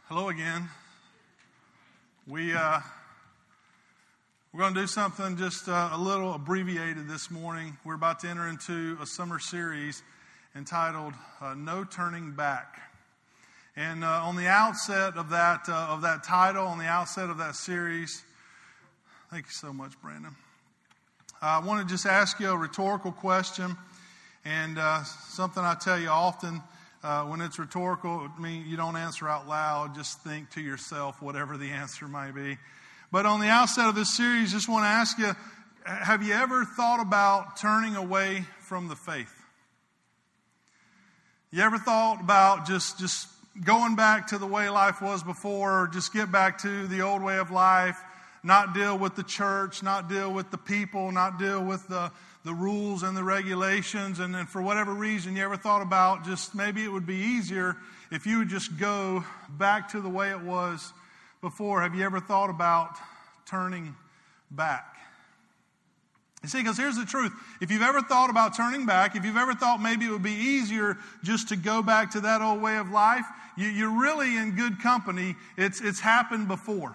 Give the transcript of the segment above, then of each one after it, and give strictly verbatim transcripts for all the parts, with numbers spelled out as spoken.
Hello again. We, uh, we're going to do something just uh, a little abbreviated this morning. We're about to enter into a summer series entitled uh, No Turning Back. And uh, on the outset of that, uh, of that title, on the outset of that series, thank you so much, Brandon. Uh, I want to just ask you a rhetorical question, and uh, something I tell you often. Uh, when it's rhetorical, I mean, you don't answer out loud. Just think to yourself whatever the answer may be. But on the outset of this series, just want to ask you, have you ever thought about turning away from the faith? You ever thought about just, just going back to the way life was before, or just get back to the old way of life, not deal with the church, not deal with the people, not deal with the the rules and the regulations, and then for whatever reason you ever thought about just maybe it would be easier if you would just go back to the way it was before? Have you ever thought about turning back? You see, because here's the truth. If you've ever thought about turning back, if you've ever thought maybe it would be easier just to go back to that old way of life, you, you're really in good company. It's, it's happened before.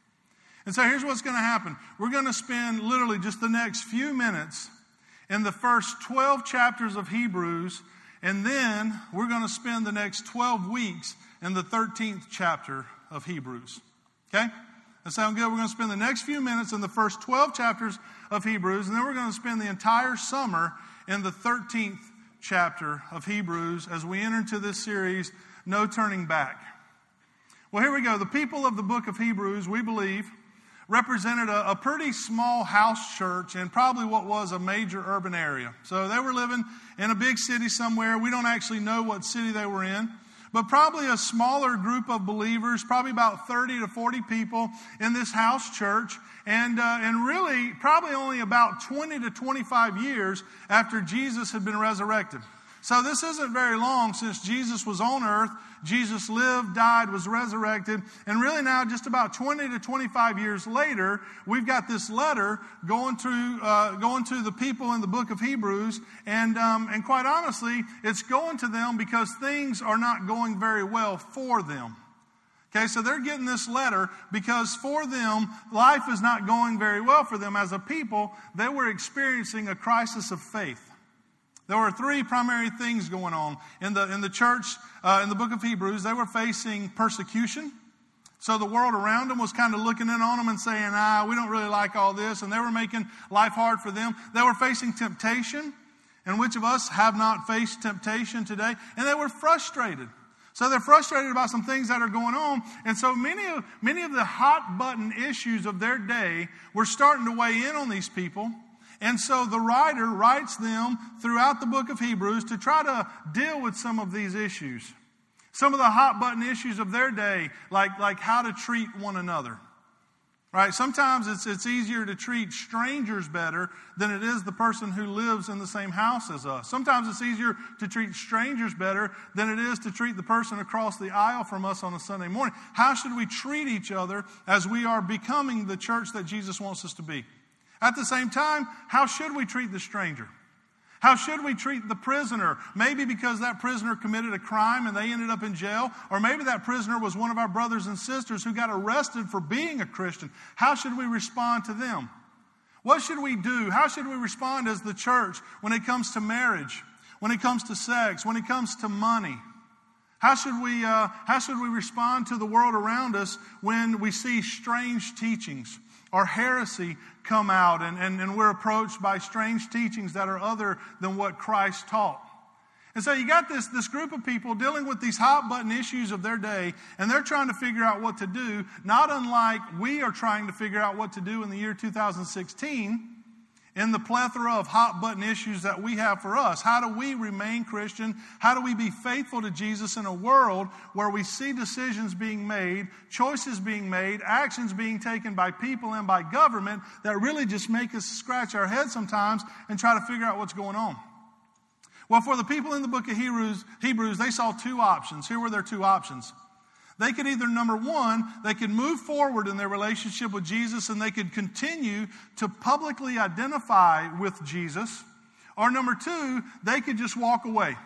And so here's what's going to happen. We're going to spend literally just the next few minutes in the first twelve chapters of Hebrews, and then we're going to spend the next twelve weeks in the thirteenth chapter of Hebrews. Okay? That sound good? We're going to spend the next few minutes in the first twelve chapters of Hebrews, and then we're going to spend the entire summer in the thirteenth chapter of Hebrews as we enter into this series, No Turning Back. Well, here we go. The people of the book of Hebrews, we believe, represented a, a pretty small house church in probably what was a major urban area. So they were living in a big city somewhere. We don't actually know what city they were in, but probably a smaller group of believers, probably about thirty to forty people in this house church, and uh, and really probably only about twenty to twenty-five years after Jesus had been resurrected. So this isn't very long since Jesus was on earth. Jesus lived, died, was resurrected. And really now, just about twenty to twenty-five years later, we've got this letter going to, uh, going to the people in the book of Hebrews. And, um, and quite honestly, it's going to them because things are not going very well for them. Okay, so they're getting this letter because for them, life is not going very well for them. As a people, they were experiencing a crisis of faith. There were three primary things going on in the in the church, uh, in the book of Hebrews. They were facing persecution. So the world around them was kind of looking in on them and saying, ah, we don't really like all this. And they were making life hard for them. They were facing temptation. And which of us have not faced temptation today? And they were frustrated. So they're frustrated about some things that are going on. And so many of, many of the hot button issues of their day were starting to weigh in on these people. And so the writer writes them throughout the book of Hebrews to try to deal with some of these issues. Some of the hot button issues of their day, like, like how to treat one another. Right? Sometimes it's, it's easier to treat strangers better than it is the person who lives in the same house as us. Sometimes it's easier to treat strangers better than it is to treat the person across the aisle from us on a Sunday morning. How should we treat each other as we are becoming the church that Jesus wants us to be? At the same time, how should we treat the stranger? How should we treat the prisoner? Maybe because that prisoner committed a crime and they ended up in jail. Or maybe that prisoner was one of our brothers and sisters who got arrested for being a Christian. How should we respond to them? What should we do? How should we respond as the church when it comes to marriage, when it comes to sex, when it comes to money? How should we, uh, how should we respond to the world around us when we see strange teachings or heresy come out and, and, and we're approached by strange teachings that are other than what Christ taught? And so you got this, this group of people dealing with these hot button issues of their day, and they're trying to figure out what to do, not unlike we are trying to figure out what to do in the year two thousand sixteen in the plethora of hot button issues that we have for us. How do we remain Christian? How do we be faithful to Jesus in a world where we see decisions being made, choices being made, actions being taken by people and by government that really just make us scratch our heads sometimes and try to figure out what's going on? Well, for the people in the book of Hebrews, Hebrews, they saw two options. Here were their two options. They could either, number one, they could move forward in their relationship with Jesus and they could continue to publicly identify with Jesus. Or number two, they could just walk away.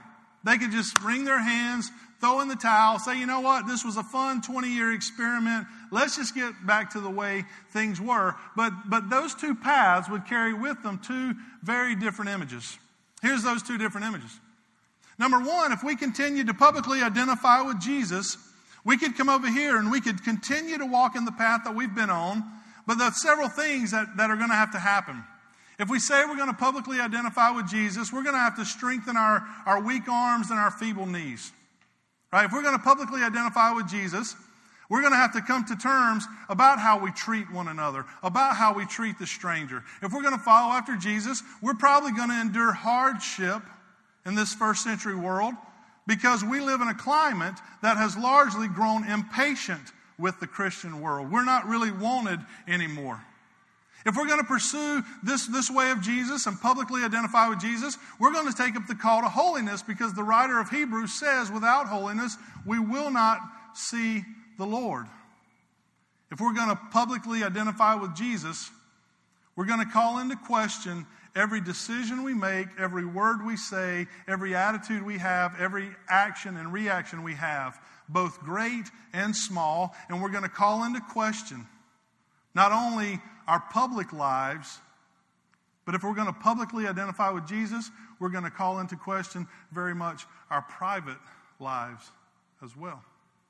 They could just wring their hands, throw in the towel, say, you know what, this was a fun twenty-year experiment. Let's just get back to the way things were. But, but those two paths would carry with them two very different images. Here's those two different images. Number one, if we continue to publicly identify with Jesus, we could come over here and we could continue to walk in the path that we've been on, but there's several things that, that are going to have to happen. If we say we're going to publicly identify with Jesus, we're going to have to strengthen our, our weak arms and our feeble knees. Right? If we're going to publicly identify with Jesus, we're going to have to come to terms about how we treat one another, about how we treat the stranger. If we're going to follow after Jesus, we're probably going to endure hardship in this first century world because we live in a climate that has largely grown impatient with the Christian world. We're not really wanted anymore. If we're going to pursue this, this way of Jesus and publicly identify with Jesus, we're going to take up the call to holiness because the writer of Hebrews says without holiness, we will not see the Lord. If we're going to publicly identify with Jesus, we're going to call into question every decision we make, every word we say, every attitude we have, every action and reaction we have, both great and small, and we're going to call into question not only our public lives, but if we're going to publicly identify with Jesus, we're going to call into question very much our private lives as well.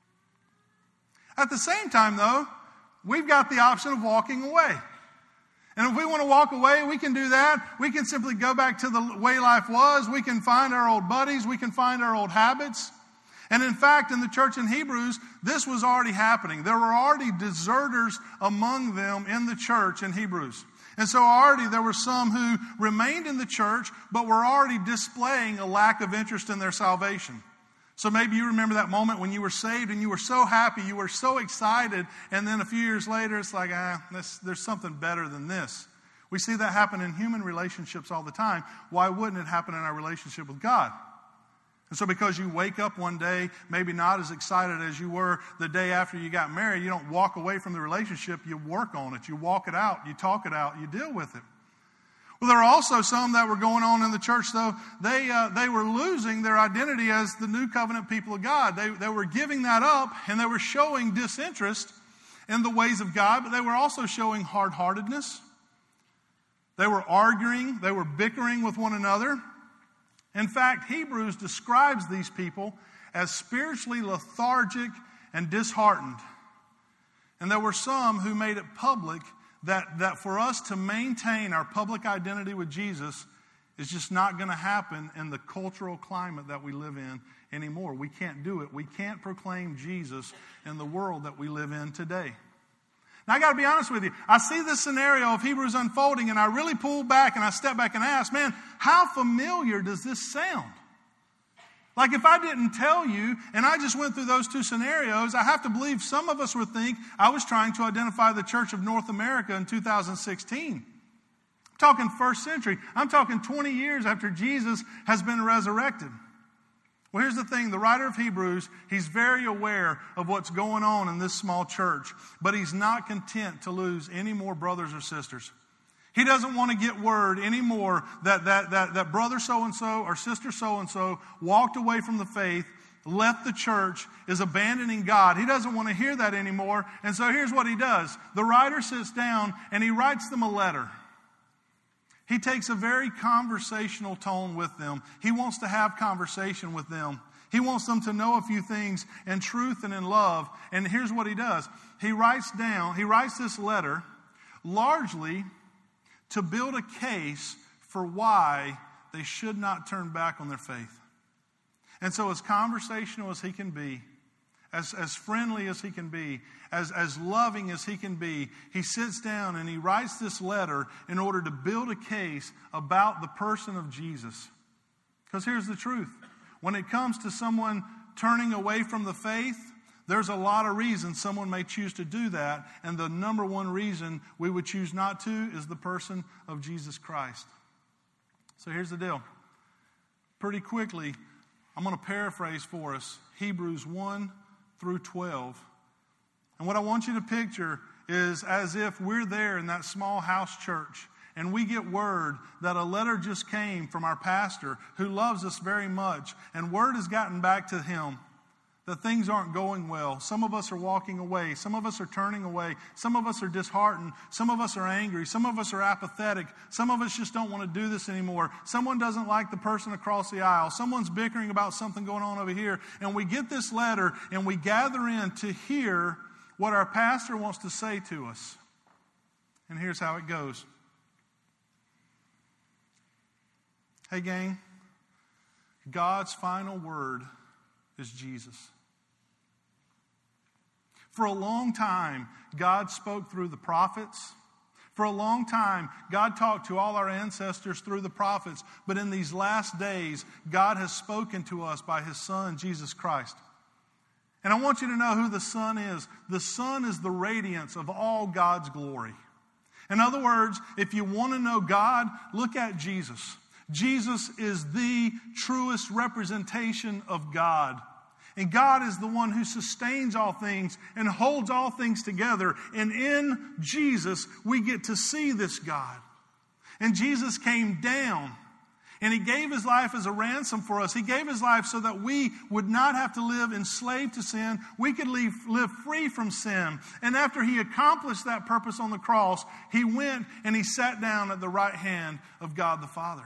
At the same time, though, we've got the option of walking away. And if we want to walk away, we can do that. We can simply go back to the way life was. We can find our old buddies. We can find our old habits. And in fact, in the church in Hebrews, this was already happening. There were already deserters among them in the church in Hebrews. And so already there were some who remained in the church, but were already displaying a lack of interest in their salvation. So maybe you remember that moment when you were saved and you were so happy, you were so excited, and then a few years later it's like, ah, this, there's something better than this. We see that happen in human relationships all the time. Why wouldn't it happen in our relationship with God? And so because you wake up one day, maybe not as excited as you were the day after you got married, you don't walk away from the relationship, you work on it, you walk it out, you talk it out, you deal with it. Well, there are also some that were going on in the church, though. They uh, they were losing their identity as the new covenant people of God. They, they were giving that up, and they were showing disinterest in the ways of God, but they were also showing hard-heartedness. They were arguing. They were bickering with one another. In fact, Hebrews describes these people as spiritually lethargic and disheartened. And there were some who made it public that, that for us to maintain our public identity with Jesus is just not going to happen in the cultural climate that we live in anymore. We can't do it. We can't proclaim Jesus in the world that we live in today. Now, I got to be honest with you. I see this scenario of Hebrews unfolding, and I really pull back and I step back and ask, man, how familiar does this sound? Like if I didn't tell you and I just went through those two scenarios, I have to believe some of us would think I was trying to identify the Church of North America in two thousand sixteen. I'm talking first century. I'm talking twenty years after Jesus has been resurrected. Well, here's the thing. The writer of Hebrews, he's very aware of what's going on in this small church, but he's not content to lose any more brothers or sisters. He doesn't want to get word anymore that, that, that, that brother so-and-so or sister so-and-so walked away from the faith, left the church, is abandoning God. He doesn't want to hear that anymore. And so here's what he does. The writer sits down and he writes them a letter. He takes a very conversational tone with them. He wants to have conversation with them. He wants them to know a few things in truth and in love. And here's what he does. He writes down, he writes this letter largely to build a case for why they should not turn back on their faith. And so as conversational as he can be, as, as friendly as he can be, as, as loving as he can be, he sits down and he writes this letter in order to build a case about the person of Jesus. Because here's the truth. When it comes to someone turning away from the faith, there's a lot of reasons someone may choose to do that. And the number one reason we would choose not to is the person of Jesus Christ. So here's the deal. Pretty quickly, I'm going to paraphrase for us Hebrews one through twelve. And what I want you to picture is as if we're there in that small house church and we get word that a letter just came from our pastor who loves us very much, and word has gotten back to him that things aren't going well. Some of us are walking away. Some of us are turning away. Some of us are disheartened. Some of us are angry. Some of us are apathetic. Some of us just don't want to do this anymore. Someone doesn't like the person across the aisle. Someone's bickering about something going on over here. And we get this letter and we gather in to hear what our pastor wants to say to us. And here's how it goes. Hey, gang, God's final word is Jesus. For a long time, God spoke through the prophets. For a long time, God talked to all our ancestors through the prophets. But in these last days, God has spoken to us by His Son, Jesus Christ. And I want you to know who the Son is. The Son is the radiance of all God's glory. In other words, if you want to know God, look at Jesus. Jesus is the truest representation of God. And God is the one who sustains all things and holds all things together. And in Jesus, we get to see this God. And Jesus came down and He gave His life as a ransom for us. He gave His life so that we would not have to live enslaved to sin. We could live, live free from sin. And after He accomplished that purpose on the cross, He went and He sat down at the right hand of God the Father.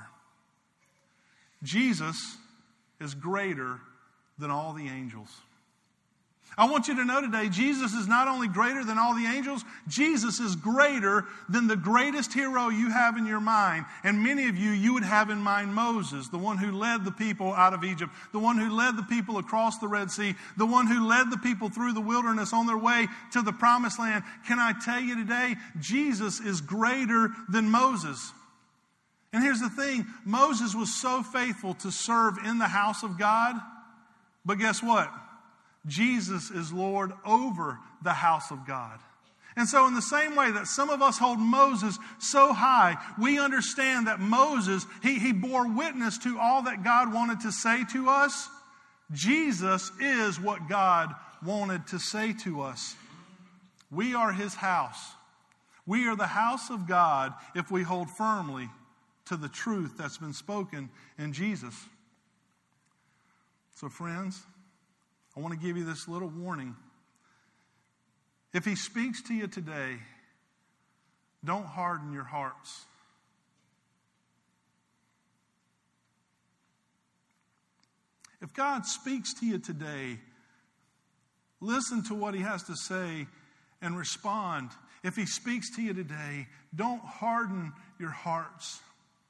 Jesus is greater than all the angels. I want you to know today, Jesus is not only greater than all the angels, Jesus is greater than the greatest hero you have in your mind. And many of you, you would have in mind Moses, the one who led the people out of Egypt, the one who led the people across the Red Sea, the one who led the people through the wilderness on their way to the promised land. Can I tell you today, Jesus is greater than Moses. And here's the thing, Moses was so faithful to serve in the house of God, but guess what? Jesus is Lord over the house of God. And so in the same way that some of us hold Moses so high, we understand that Moses, he, he bore witness to all that God wanted to say to us. Jesus is what God wanted to say to us. We are His house. We are the house of God if we hold firmly to the truth that's been spoken in Jesus. So friends, I want to give you this little warning. If He speaks to you today, don't harden your hearts. If God speaks to you today, listen to what He has to say and respond. If He speaks to you today, don't harden your hearts.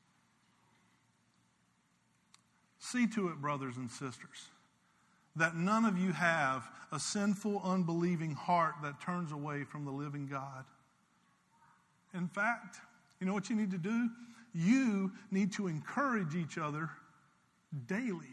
See to it, brothers and sisters, that none of you have a sinful, unbelieving heart that turns away from the living God. In fact, you know what you need to do? You need to encourage each other daily.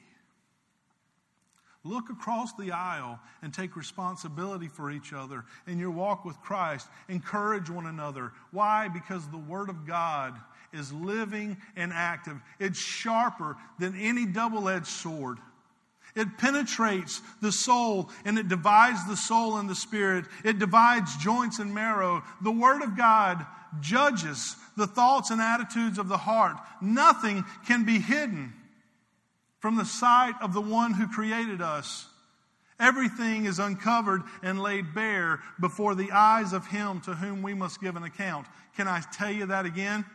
Look across the aisle and take responsibility for each other in your walk with Christ. Encourage one another. Why? Because the Word of God is living and active. It's sharper than any double-edged sword. It penetrates the soul and it divides the soul and the spirit. It divides joints and marrow. The Word of God judges the thoughts and attitudes of the heart. Nothing can be hidden from the sight of the one who created us. Everything is uncovered and laid bare before the eyes of Him to whom we must give an account. Can I tell you that again?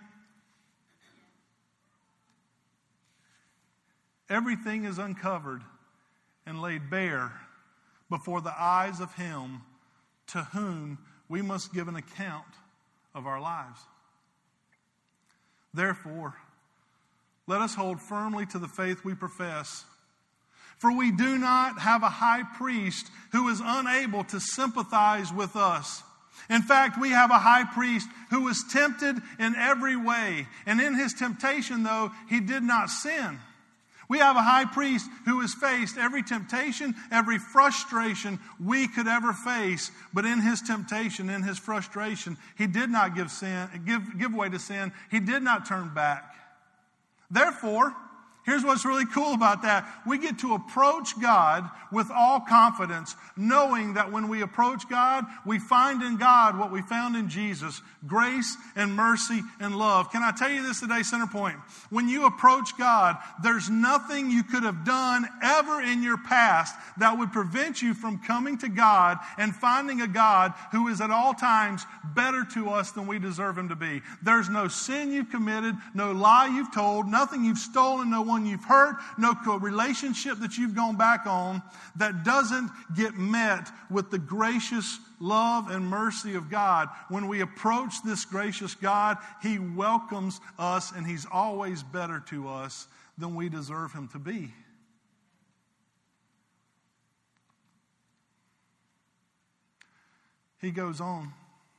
Everything is uncovered and laid bare before the eyes of Him to whom we must give an account of our lives. Therefore, let us hold firmly to the faith we profess. For we do not have a high priest who is unable to sympathize with us. In fact, we have a high priest who was tempted in every way. And in His temptation, though, He did not sin. We have a high priest who has faced every temptation, every frustration we could ever face. But in His temptation, in His frustration, He did not give sin, give, give way to sin. He did not turn back. Therefore, Here's what's really cool about that. We get to approach God with all confidence, knowing that when we approach God, we find in God what we found in Jesus, grace and mercy and love. Can I tell you this today, Centerpoint? When you approach God, there's nothing you could have done ever in your past that would prevent you from coming to God and finding a God who is at all times better to us than we deserve Him to be. There's no sin you've committed, no lie you've told, nothing you've stolen, no one you've hurt, no relationship that you've gone back on that doesn't get met with the gracious love and mercy of God. When we approach this gracious God, He welcomes us, and He's always better to us than we deserve Him to be. He goes on.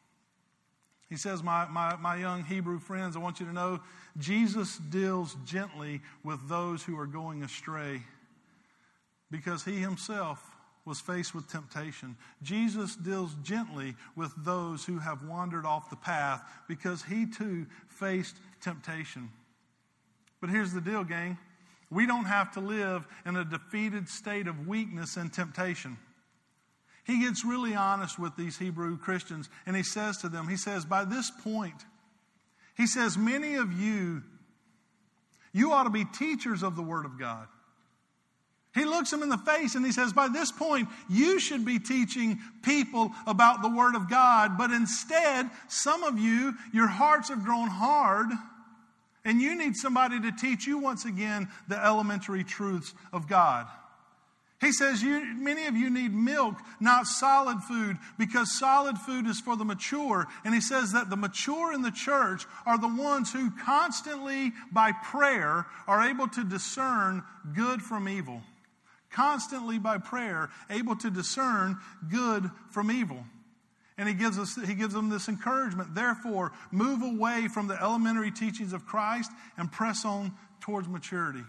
He says, my, my, my young Hebrew friends, I want you to know, Jesus deals gently with those who are going astray because He Himself was faced with temptation. Jesus deals gently with those who have wandered off the path because He too faced temptation. But here's the deal, gang. We don't have to live in a defeated state of weakness and temptation. He gets really honest with these Hebrew Christians, and he says to them, he says, by this point, he says, many of you, you ought to be teachers of the Word of God. He looks them in the face and he says, by this point, you should be teaching people about the Word of God, but instead, some of you, your hearts have grown hard, and you need somebody to teach you once again the elementary truths of God. He says, you, many of you need milk, not solid food, because solid food is for the mature. And he says that the mature in the church are the ones who constantly, by prayer, are able to discern good from evil. Constantly, by prayer, able to discern good from evil. And he gives us, he gives them this encouragement. Therefore, move away from the elementary teachings of Christ and press on towards maturity.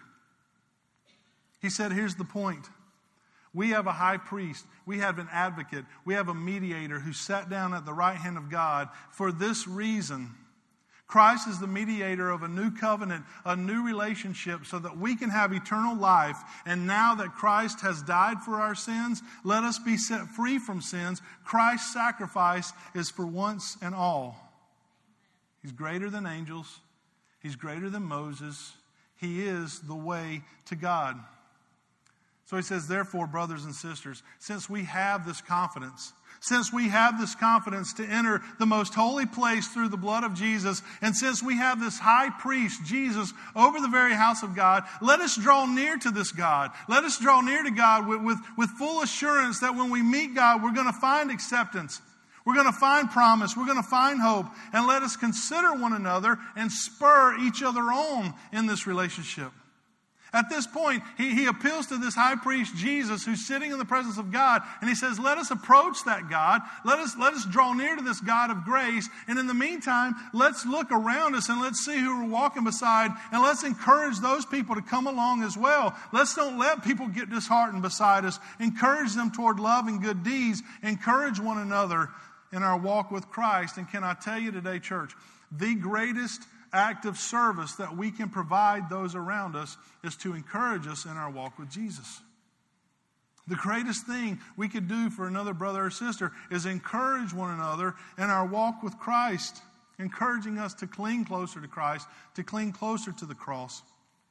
He said, here's the point. We have a high priest. We have an advocate. We have a mediator who sat down at the right hand of God. For this reason, Christ is the mediator of a new covenant, a new relationship, so that we can have eternal life. And now that Christ has died for our sins, let us be set free from sins. Christ's sacrifice is for once and all. He's greater than angels. He's greater than Moses. He is the way to God. So he says, therefore, brothers and sisters, since we have this confidence, since we have this confidence to enter the most holy place through the blood of Jesus, and since we have this high priest, Jesus, over the very house of God, let us draw near to this God. Let us draw near to God with, with, with full assurance that when we meet God, we're going to find acceptance. We're going to find promise. We're going to find hope. And let us consider one another and spur each other on in this relationship. At this point, he, he appeals to this high priest, Jesus, who's sitting in the presence of God, and he says, let us approach that God. Let us, let us draw near to this God of grace. And in the meantime, let's look around us and let's see who we're walking beside, and let's encourage those people to come along as well. Let's don't let people get disheartened beside us. Encourage them toward love and good deeds. Encourage one another in our walk with Christ. And can I tell you today, church, the greatest act of service that we can provide those around us is to encourage us in our walk with Jesus. The greatest thing we could do for another brother or sister is encourage one another in our walk with Christ, encouraging us to cling closer to Christ, to cling closer to the cross.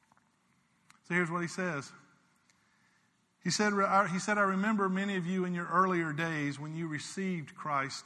So here's what he says. He said, he said, I remember many of you in your earlier days when you received Christ.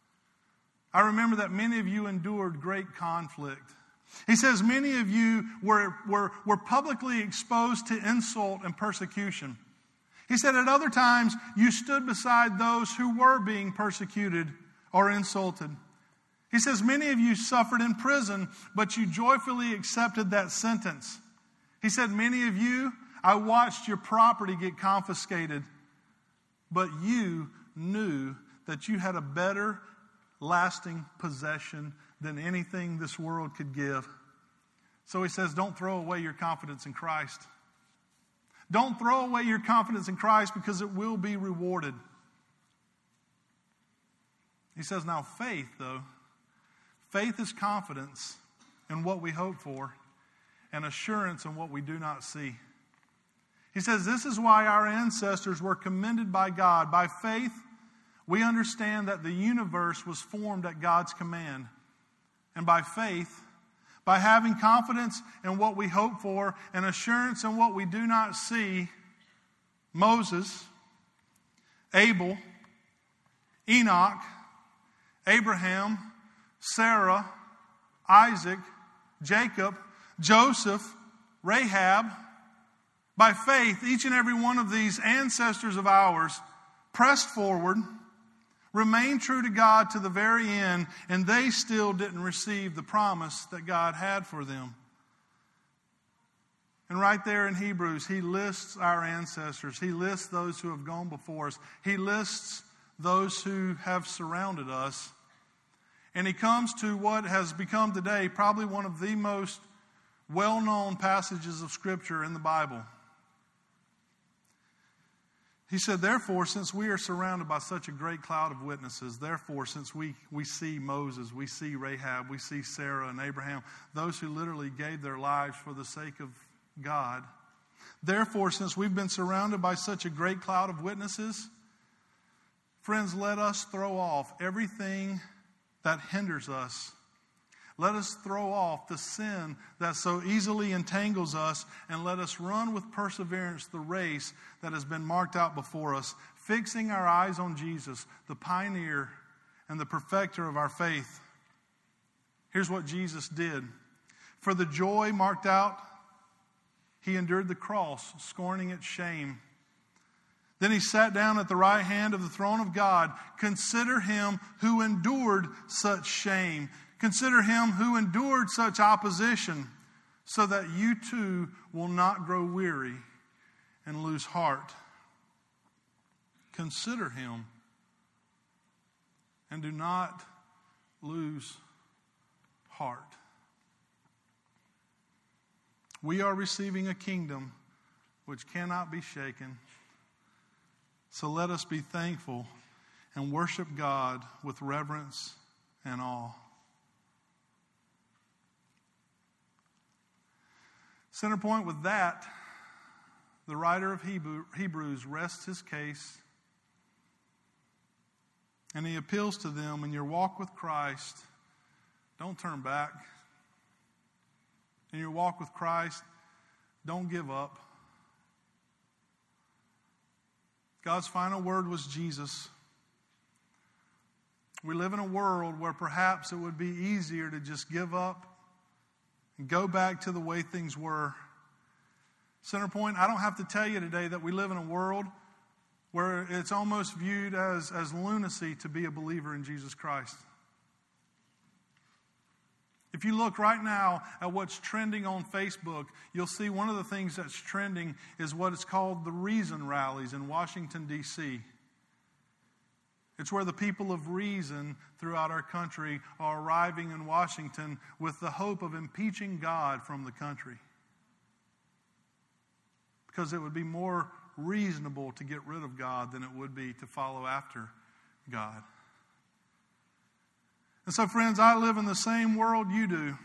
I remember that many of you endured great conflict. He says many of you were, were, were publicly exposed to insult and persecution. He said at other times you stood beside those who were being persecuted or insulted. He says many of you suffered in prison, but you joyfully accepted that sentence. He said many of you, I watched your property get confiscated, but you knew that you had a better lasting possession than anything this world could give. So he says, don't throw away your confidence in Christ. Don't throw away your confidence in Christ, because it will be rewarded. He says, now faith, though, faith is confidence in what we hope for and assurance in what we do not see. He says, this is why our ancestors were commended by God. By faith, we understand that the universe was formed at God's command. And by faith, by having confidence in what we hope for and assurance in what we do not see, Moses, Abel, Enoch, Abraham, Sarah, Isaac, Jacob, Joseph, Rahab, by faith, each and every one of these ancestors of ours pressed forward, remained true to God to the very end, and they still didn't receive the promise that God had for them. And right there in Hebrews, he lists our ancestors. He lists those who have gone before us. He lists those who have surrounded us. And he comes to what has become today probably one of the most well-known passages of Scripture in the Bible. He said, therefore, since we are surrounded by such a great cloud of witnesses, therefore, since we, we see Moses, we see Rahab, we see Sarah and Abraham, those who literally gave their lives for the sake of God, therefore, since we've been surrounded by such a great cloud of witnesses, friends, let us throw off everything that hinders us. Let us throw off the sin that so easily entangles us, and let us run with perseverance the race that has been marked out before us, fixing our eyes on Jesus, the pioneer and the perfecter of our faith. Here's what Jesus did. For the joy marked out, he endured the cross, scorning its shame. Then he sat down at the right hand of the throne of God. Consider him who endured such shame. Consider him who endured such opposition, so that you too will not grow weary and lose heart. Consider him and do not lose heart. We are receiving a kingdom which cannot be shaken. So let us be thankful and worship God with reverence and awe. Center point with that, the writer of Hebrew, Hebrews rests his case, and he appeals to them, in your walk with Christ, don't turn back. In your walk with Christ, don't give up. God's final word was Jesus. We live in a world where perhaps it would be easier to just give up and go back to the way things were. Center point, I don't have to tell you today that we live in a world where it's almost viewed as, as lunacy to be a believer in Jesus Christ. If you look right now at what's trending on Facebook, you'll see one of the things that's trending is what is called the Reason Rallies in Washington, D C It's where the people of reason throughout our country are arriving in Washington with the hope of impeaching God from the country. Because it would be more reasonable to get rid of God than it would be to follow after God. And so, friends, I live in the same world you do.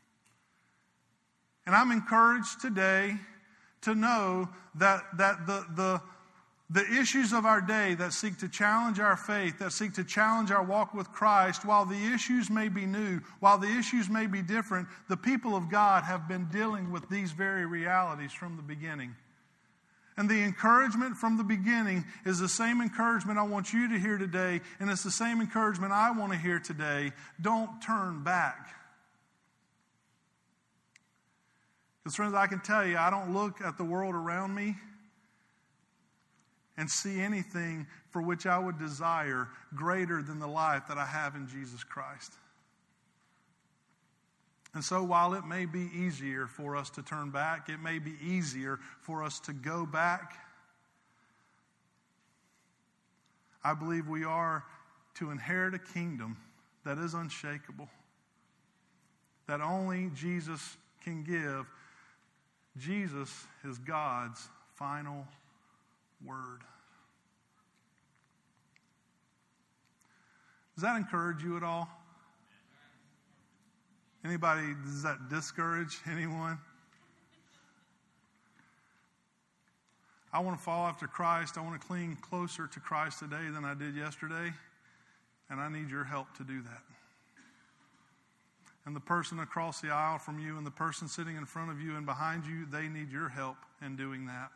And I'm encouraged today to know that, that the, the, the issues of our day that seek to challenge our faith, that seek to challenge our walk with Christ, while the issues may be new, while the issues may be different, the people of God have been dealing with these very realities from the beginning. And the encouragement from the beginning is the same encouragement I want you to hear today, and it's the same encouragement I want to hear today. Don't turn back. Because, friends, I can tell you, I don't look at the world around me and see anything for which I would desire greater than the life that I have in Jesus Christ. And so while it may be easier for us to turn back, it may be easier for us to go back, I believe we are to inherit a kingdom that is unshakable, that only Jesus can give. Jesus is God's final word. Does that encourage you at all? Anybody, does that discourage anyone? I want to follow after Christ. I want to cling closer to Christ today than I did yesterday. And I need your help to do that. And the person across the aisle from you and the person sitting in front of you and behind you, they need your help in doing that.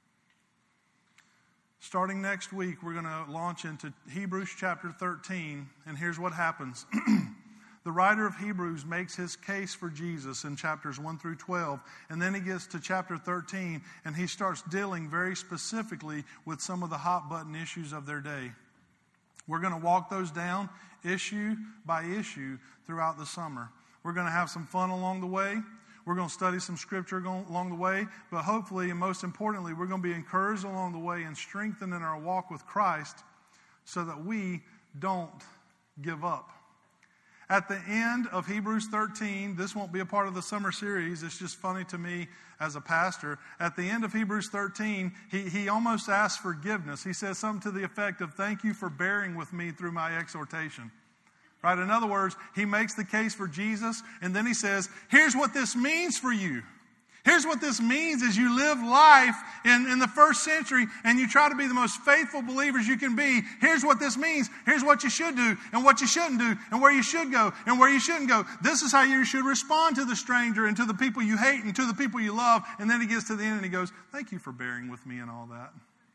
Starting next week, we're going to launch into Hebrews chapter thirteen. And here's what happens. The writer of Hebrews makes his case for Jesus in chapters one through twelve. And then he gets to chapter thirteen, and he starts dealing very specifically with some of the hot button issues of their day. We're going to walk those down issue by issue throughout the summer. We're going to have some fun along the way. We're going to study some scripture along the way. But hopefully, and most importantly, we're going to be encouraged along the way and strengthened in our walk with Christ so that we don't give up. At the end of Hebrews thirteen, this won't be a part of the summer series. It's just funny to me as a pastor. At the end of Hebrews thirteen, he, he almost asks forgiveness. He says something to the effect of, thank you for bearing with me through my exhortation. Right? In other words, he makes the case for Jesus, and then he says, here's what this means for you. Here's what this means as you live life in, in the first century and you try to be the most faithful believers you can be. Here's what this means. Here's what you should do and what you shouldn't do and where you should go and where you shouldn't go. This is how you should respond to the stranger and to the people you hate and to the people you love. And then he gets to the end and he goes, thank you for bearing with me and all that.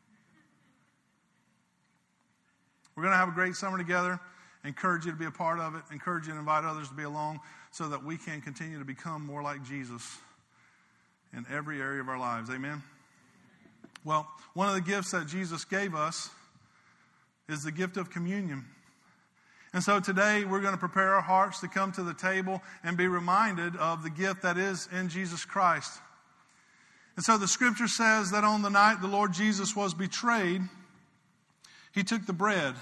We're going to have a great summer together. Encourage you to be a part of it. Encourage you to invite others to be along so that we can continue to become more like Jesus in every area of our lives. Amen? Well, one of the gifts that Jesus gave us is the gift of communion. And so today we're going to prepare our hearts to come to the table and be reminded of the gift that is in Jesus Christ. And so the scripture says that on the night the Lord Jesus was betrayed, he took the bread.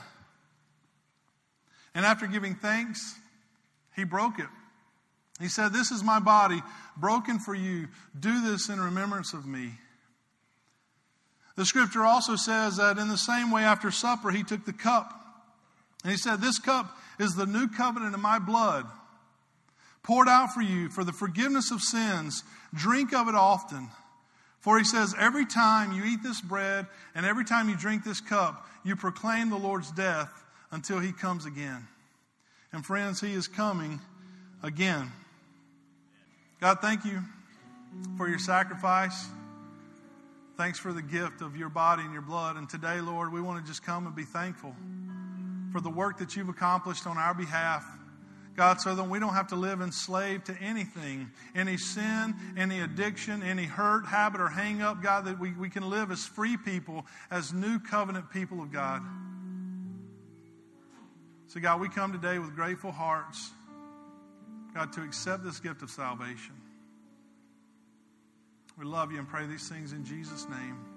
And after giving thanks, he broke it. He said, this is my body broken for you. Do this in remembrance of me. The scripture also says that in the same way after supper, he took the cup. And he said, this cup is the new covenant in my blood, poured out for you for the forgiveness of sins. Drink of it often. For he says, every time you eat this bread and every time you drink this cup, you proclaim the Lord's death until he comes again. And friends, he is coming again. God, thank you for your sacrifice. Thanks for the gift of your body and your blood. And today, Lord, we want to just come and be thankful for the work that you've accomplished on our behalf. God, so that we don't have to live enslaved to anything, any sin, any addiction, any hurt, habit, or hang up, God, that we, we can live as free people, as new covenant people of God. So, God, we come today with grateful hearts, God, to accept this gift of salvation. We love you and pray these things in Jesus' name.